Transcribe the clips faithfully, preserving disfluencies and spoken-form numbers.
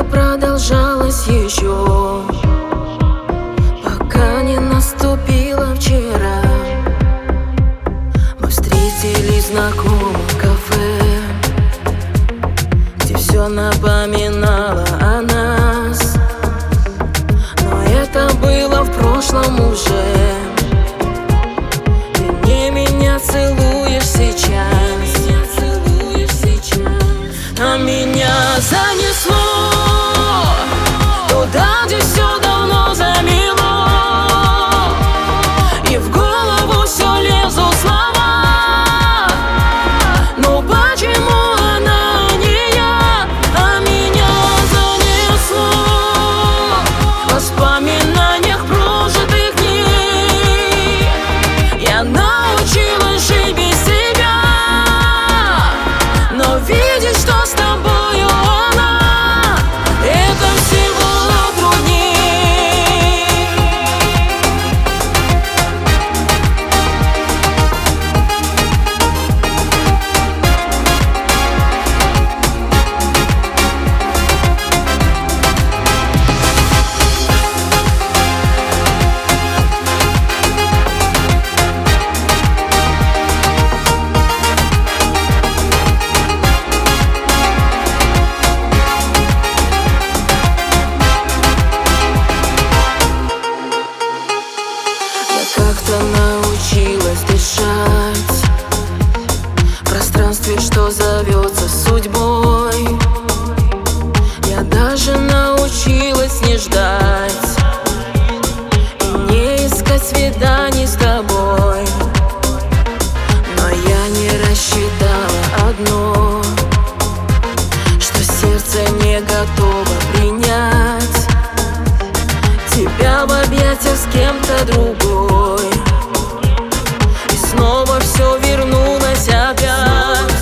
это продолжалось еще, пока не наступило вчера. Мы встретились в знакомом кафе, где все напоминало о нас, но это было в прошлом уже. Ты не меня целуешь сейчас, а меня занесло туда, где все давно замело, и в голову все лезут слова. Но почему она не я, а меня занесло в воспоминаниях прожитых дней? Я научилась жить без тебя, но видеть, что с тобою она, это всего трудней. Как-то научилась дышать в пространстве, что зовется судьбой. Я даже научилась не ждать и не искать свиданий с тобой. Но я не рассчитала одно, что сердце не готово принять тебя в объятиях с кем-то другой. И снова все вернулось опять,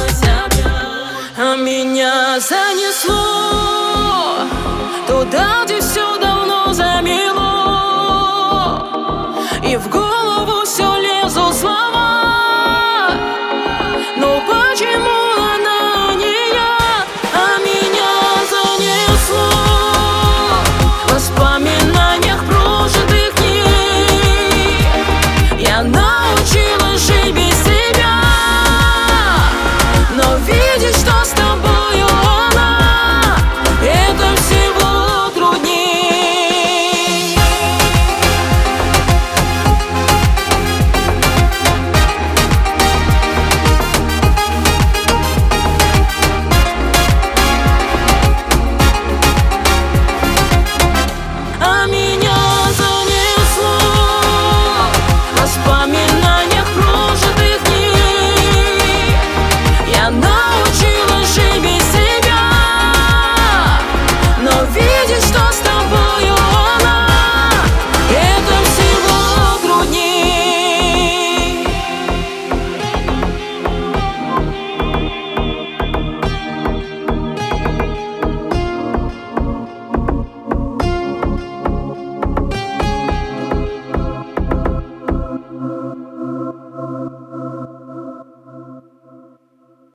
а меня занесло туда, где